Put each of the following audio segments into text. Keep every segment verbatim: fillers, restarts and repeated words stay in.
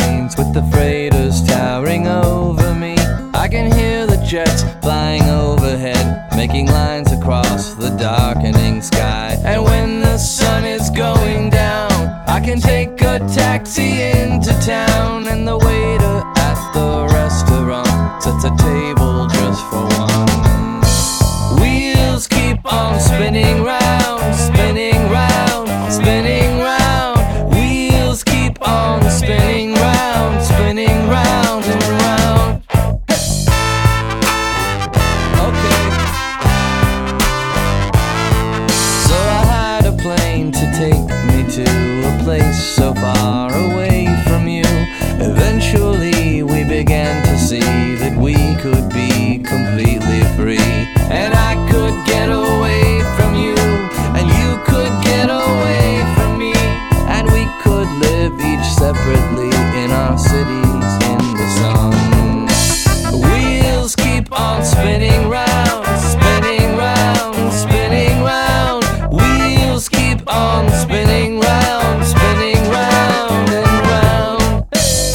planes with the freighters towering over me. I can hear the jets flying overhead, making lines across the darkening sky. And when the sun is going down, I can take a taxi into town, and the waiter at the restaurant sets a table just for one. Wheels keep on spinning round, spinning round, spinning round. Wheels keep on spinning round, spinning round and round. Okay. So I hired a plane to take me to a place so far away from you. Eventually we began to see that we could be completely free, and I could get away from you, and you could get away from me, and we could live each separately in our cities in the sun. Wheels keep on spinning round, spinning round, spinning round. Wheels keep on spinning round, spinning round and round.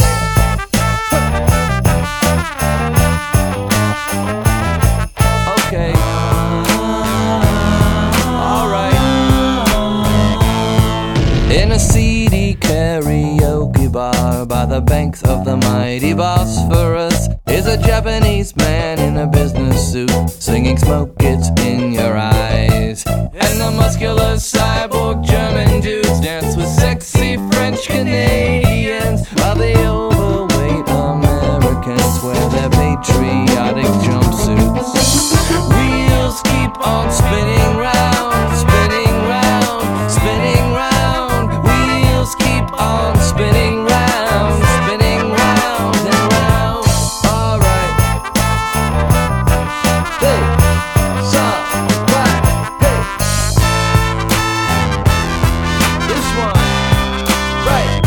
Okay. Alright. In a seedy karaoke bar by the banks of the mighty Bosphorus is a Japanese man in a business suit singing "Smoke Gets in Your Eyes." And the muscular cyborg German dudes dance with sexy French Canadians, while the overweight Americans wear their patriotic jumpsuits. Wheels keep on spinning round, spinning round, spinning round. Wheels keep on spinning round, spinning round and round. Alright. Hey, son, right, hey. This one, right,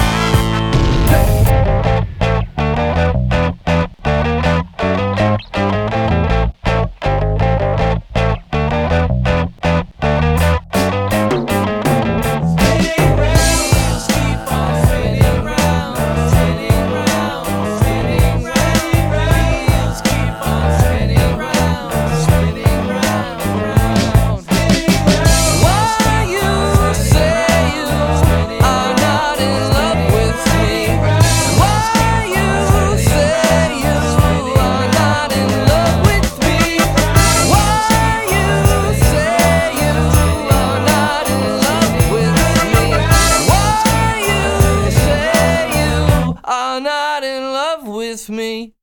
not in love with me.